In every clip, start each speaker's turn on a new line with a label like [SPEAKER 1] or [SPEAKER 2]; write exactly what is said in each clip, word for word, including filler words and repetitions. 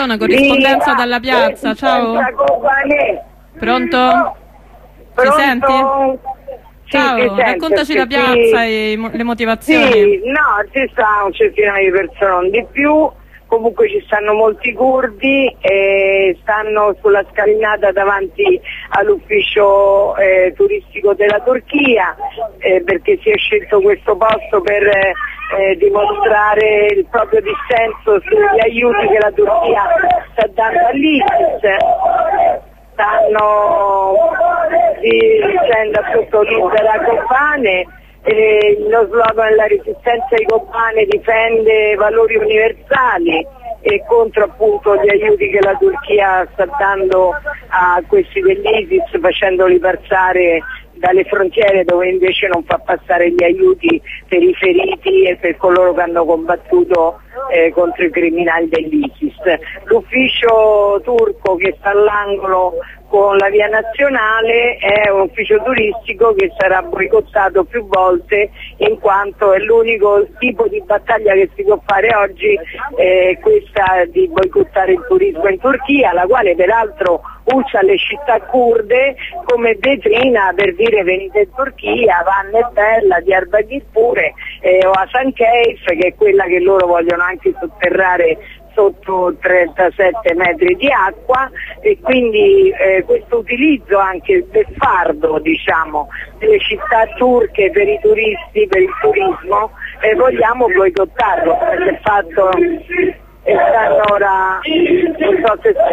[SPEAKER 1] c'è una corrispondenza Via, dalla piazza, ciao. Pronto? Ci senti? Ciao,
[SPEAKER 2] sì,
[SPEAKER 1] raccontaci la piazza sì. e le motivazioni.
[SPEAKER 2] Sì, no, ci sta un centinaio di persone, non di più. Comunque ci stanno molti curdi e stanno sulla scalinata davanti all'ufficio eh, turistico della Turchia eh, perché si è scelto questo posto per eh, dimostrare il proprio dissenso sugli aiuti che la Turchia sta dando all'ISIS. Stanno dicendo appunto libera Kobane. Eh, lo slogan della resistenza di Kobane difende valori universali e contro appunto gli aiuti che la Turchia sta dando a questi dell'ISIS, facendoli passare dalle frontiere dove invece non fa passare gli aiuti per i feriti e per coloro che hanno combattuto eh, contro i criminali dell'ISIS. L'ufficio turco che sta all'angolo con la via nazionale è un ufficio turistico che sarà boicottato più volte in quanto è l'unico tipo di battaglia che si può fare oggi, eh, questa di boicottare il turismo in Turchia, la quale peraltro usa le città kurde come vetrina per dire venite in Turchia, Vanna è bella, Diyarbakir pure, eh, o Hasankeyf che è quella che loro vogliono anche sotterrare sotto trentasette metri di acqua e quindi eh, questo utilizzo anche beffardo diciamo delle città turche per i turisti, per il turismo eh, vogliamo boicottarlo perché è fatto e stanno ora non so se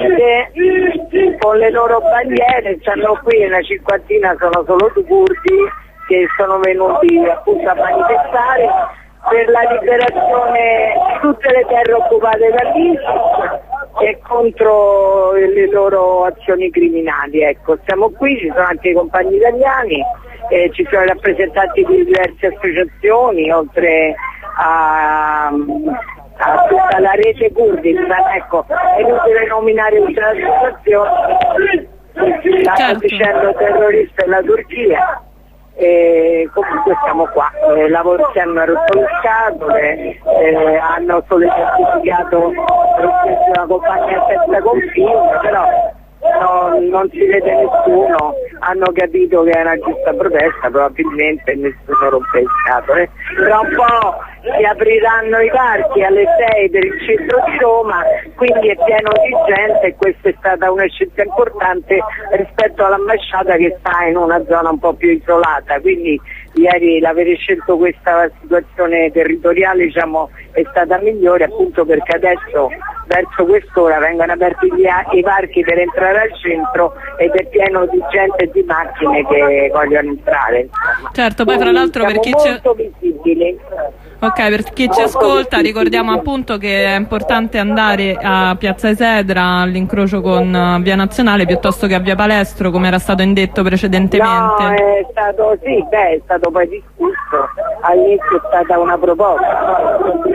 [SPEAKER 2] sentite con le loro bandiere, stanno qui una cinquantina, sono solo due curdi che sono venuti appunto a manifestare per la liberazione di tutte le terre occupate dall'ISIS e contro le loro azioni criminali. Ecco, siamo qui, ci sono anche i compagni italiani, eh, ci sono i rappresentanti di diverse associazioni, oltre a, a tutta la rete Kurdistan. Ecco, è inutile nominare tutte le associazioni, stanno
[SPEAKER 1] certo.
[SPEAKER 2] dicendo terrorista della Turchia. E comunque siamo qua, eh, lavoro, si hanno rotto le scatole, eh, hanno sollecitato la compagnia senza confine, però no, non si vede nessuno, hanno capito che è una giusta protesta, probabilmente nessuno rompe le scatole. Tra un po' si apriranno i parchi alle sei per il centro di Roma, quindi è pieno di gente e questa è stata una scelta importante rispetto all'ambasciata che sta in una zona un po' più isolata, quindi ieri l'avere scelto questa situazione territoriale diciamo, è stata migliore appunto perché adesso verso quest'ora vengono aperti gli, i parchi per entrare al centro ed è pieno di gente e di macchine che vogliono entrare. Insomma.
[SPEAKER 1] Certo, poi fra l'altro per chi
[SPEAKER 2] molto visibili.
[SPEAKER 1] Ok, per chi ci ascolta ricordiamo appunto che è importante andare a Piazza Esedra all'incrocio con Via Nazionale piuttosto che a Via Palestro come era stato indetto precedentemente.
[SPEAKER 2] No, è stato, sì, beh, è stato poi discusso, all'inizio è stata una proposta.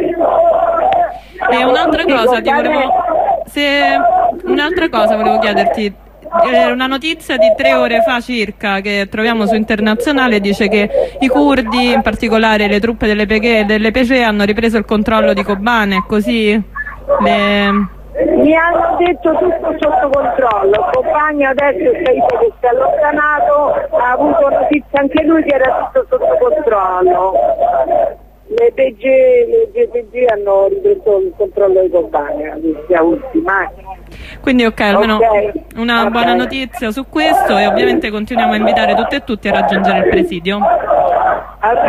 [SPEAKER 1] E un'altra cosa ti volevo, se, un'altra cosa volevo chiederti, eh, una notizia di tre ore fa circa che troviamo su Internazionale dice che i curdi, in particolare le truppe delle P K E e delle P C hanno ripreso il controllo di Kobane, è così? Le...
[SPEAKER 2] Mi hanno detto tutto sotto controllo, il compagno adesso è che si è allontanato, ha avuto notizia anche lui che era tutto sotto controllo. Le P G, le P G hanno ripreso il controllo di Kobane, la sia ultima.
[SPEAKER 1] Quindi ok, almeno
[SPEAKER 2] okay.
[SPEAKER 1] una
[SPEAKER 2] Va
[SPEAKER 1] buona
[SPEAKER 2] bene.
[SPEAKER 1] notizia su questo e ovviamente continuiamo a invitare tutte e tutti a raggiungere il presidio.